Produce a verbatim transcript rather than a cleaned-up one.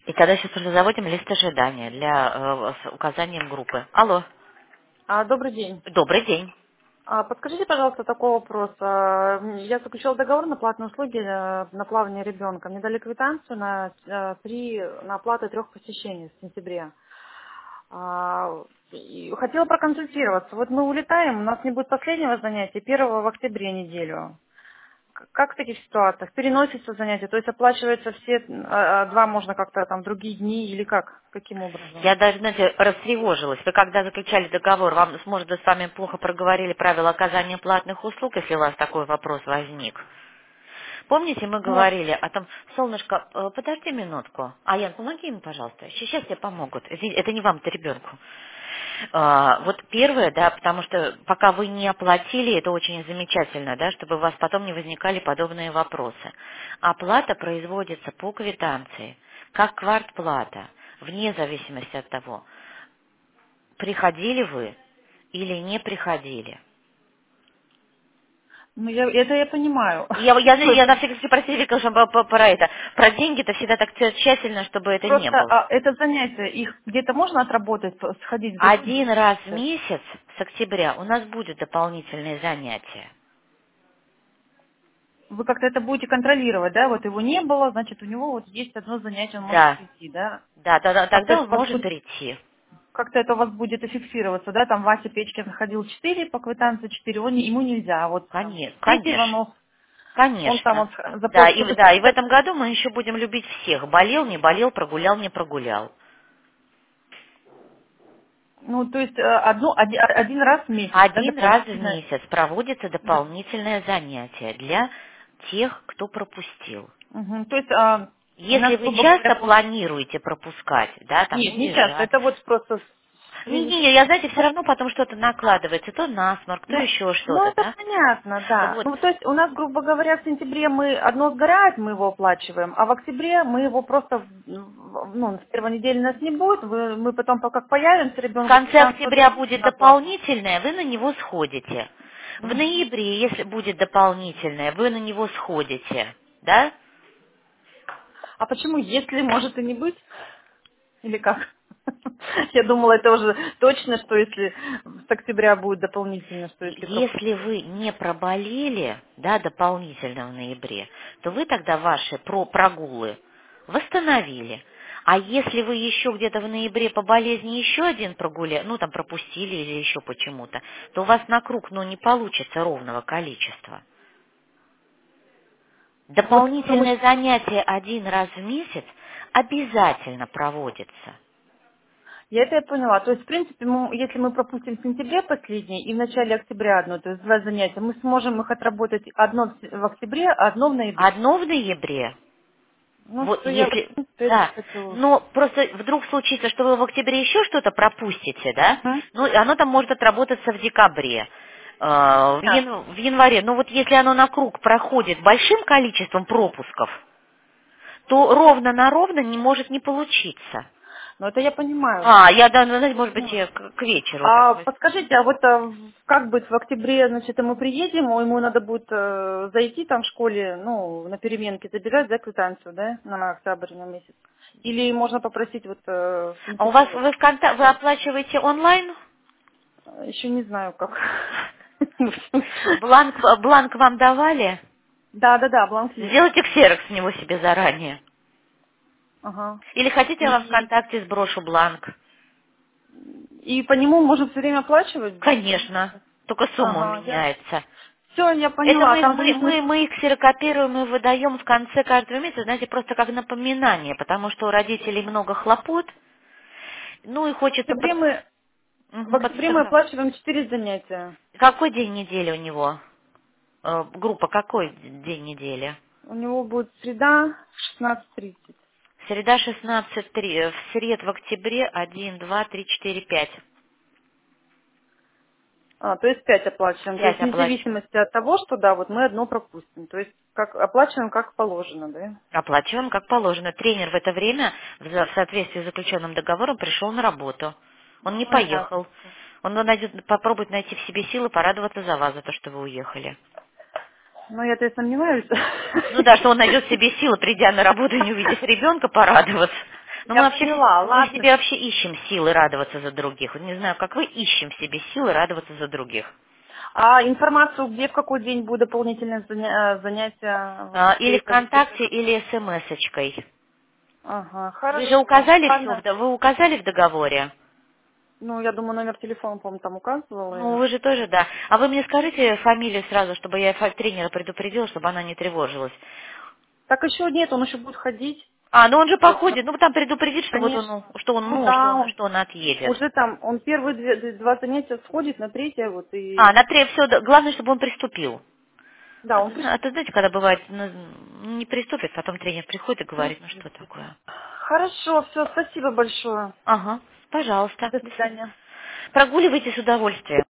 И тогда сейчас уже заводим лист ожидания для э, с указанием группы. Алло, А, добрый день. добрый день. А, подскажите, пожалуйста, такой вопрос. А, Я заключила договор на платные услуги э, на плавание ребенка. Мне дали квитанцию на э, три на оплату трех посещений в сентябре. А, и хотела проконсультироваться. Вот мы улетаем, у нас не будет последнего занятия, первого в октябре неделю. К- Как в таких ситуациях? Переносится занятие, то есть оплачивается все, а, а, два можно как-то там другие дни или как? Каким образом? Я даже, знаете, растревожилась. Вы когда заключали договор, вам, может быть, с вами плохо проговорили правила оказания платных услуг, если у вас такой вопрос возник? Помните, мы Ну, говорили о том, солнышко, э, подожди минутку. Аян, помоги ему, пожалуйста. Сейчас тебе помогут. Извини, это не вам, это ребенку. А, Вот первое, да, потому что пока вы не оплатили, это очень замечательно, да, чтобы у вас потом не возникали подобные вопросы. Оплата производится по квитанции, как квартплата, вне зависимости от того, приходили вы или не приходили. ну я, это я понимаю. Я, я, я на всякий случай просила, конечно, по- по- про это. Про деньги-то всегда так тщательно, чтобы это не Просто было. а, это занятие, их где-то можно отработать, п- сходить в другие Один раз в занятия? месяц с октября у нас будет дополнительные занятия. Вы как-то это будете контролировать, да? Вот его не было, значит, у него вот есть одно занятие, он может Да, прийти, да? да, тогда, А то тогда есть он у вас может будет, прийти. как-то это у вас будет фиксироваться, да? Там Вася Печкин ходил четыре по квитанции четыре, он, не- ему нельзя, а вот там Конечно, Петя конечно, Иванов, он там конечно. вот за Да, и, полчаса. да, и в этом году мы еще будем любить всех. Болел, не болел, прогулял, не прогулял. Ну, то есть э, одну, оди- один раз в месяц, да, Один раз в дополнительно. месяц проводится доп- дополнительное занятие для тех, кто пропустил. Мгм. То есть а, у Если нас, вы грубо говоря, часто пол- планируете пропускать, да, там нет, не часто, уезжать. это вот просто с- Не-не, я, знаете, все равно потом что-то накладывается, то насморк, то Ну, еще ну, что-то, это да. понятно, да. Вот. Ну, то есть у нас, грубо говоря, в сентябре мы одно сгорает, мы его оплачиваем, а в октябре мы его просто, в- ну, с первой недели нас не будет, вы- мы потом, пока появимся, В ребенку конце квитанцию октября дадим, будет мы оплатим. дополнительное, вы на него сходите. В Мгм. ноябре, если будет дополнительное, вы на него сходите, да? А почему, если может и не быть? Или как? Я думала, это уже точно, что если с октября будет дополнительно, что если Если пропустим. вы не проболели, да, дополнительно в ноябре, то вы тогда ваши про прогулы восстановили. А если вы еще где-то в ноябре по болезни еще один прогуляли, ну там пропустили или еще почему-то, то у вас на круг, ну, не получится ровного количества. Вот потому Дополнительное что занятие один раз в месяц обязательно проводится. я это я поняла. То есть, в принципе, мы- если мы пропустим в сентябре последний и в начале октября одно, то есть два занятия, мы сможем их отработать одно в с- в октябре, а одно в ноябре. Одно в ноябре. Ну, Вот что я, в если, принципе, это да, хотела. но просто вдруг случится, что вы в октябре еще что-то пропустите, да, Мгм. ну, и оно там может отработаться в декабре, э, в, Да. ян- в январе. Но вот если оно на круг проходит большим количеством пропусков, то ровно на ровно не может не получиться. Но это я понимаю. А, я, да, ну, знаете, может быть, Ну, и к, к вечеру так а вот. подскажите, а вот а, в- как быть в октябре, значит, мы приедем, а ему надо будет э, зайти там в школе, ну, на переменке, забирать, да, квитанцию, да, на октябрь, на месяц? Или можно попросить вот э, в А у вас, сентябре? вы, в конта- вы оплачиваете онлайн? Еще не знаю, как. Бланк, бланк вам давали? Да, да, да, бланк есть. Сделайте ксерокс с него себе заранее. Ага. Или хотите, я вам И, ВКонтакте сброшу бланк? и по нему можно все время оплачивать? Конечно, только сумма Ага, я... меняется. Все, я Это поняла. мы, Там в мы, мы, зависимости... мы их ксерокопируем и выдаем в конце каждого месяца, знаете, просто как напоминание, потому что у родителей много хлопот, ну и В хочется октябре под... мы, в Мгм, октябре мы подстраховать. оплачиваем четыре занятия. Какой день недели у него? Э, Группа какой день недели? У него будет среда шестнадцать тридцать. Среда шестнадцать три, в сред в октябре один, два, три, четыре, пять. А, то есть пять оплачиваем. То Пять есть вне оплачиваем. зависимости от того, что да, вот мы одно пропустим. То есть как оплачиваем как положено, да? Оплачиваем как положено. Тренер в это время, в за- в соответствии с заключенным договором, пришел на работу. Он не Ну, поехал. ясно. Он найдет, попробует найти в себе силы порадоваться за вас, за то, что вы уехали. Ну, я-то и сомневаюсь. Ну да, что он найдет в себе силы, придя на работу и не увидев ребенка, порадоваться. Но мы Я вообще, поняла, мы в ладно. себе вообще ищем силы радоваться за других. Вот не знаю, как вы ищем в себе силы радоваться за других. А информацию, где, в какой день будет дополнительное заня- э, занятие, вот А, где Или это записать? ВКонтакте, или СМС-очкой. Ага, Вы же хорошо. указали все, Ладно. вы указали в договоре? Ну, я думаю, номер телефона, по-моему, там указывала Ну, я. вы же тоже, да. А вы мне скажите фамилию сразу, чтобы я фа- тренера предупредила, чтобы она не тревожилась. Так еще нет, он еще будет ходить. А, ну он же Вот, походит, ну там предупредит, что вот он, конечно. ну, что он, Ну ну, что да, он, он что он отъедет. уже там, он первые две- два занятия сходит, на третье вот и... А, на три, все, главное, чтобы он приступил. Да, А он то, зна- а то знаете, когда бывает, ну, не приступит, потом тренер приходит и говорит, ну что приступит. такое. Хорошо, все, спасибо большое. Ага, пожалуйста. До До свидания. свидания. Прогуливайте с удовольствием.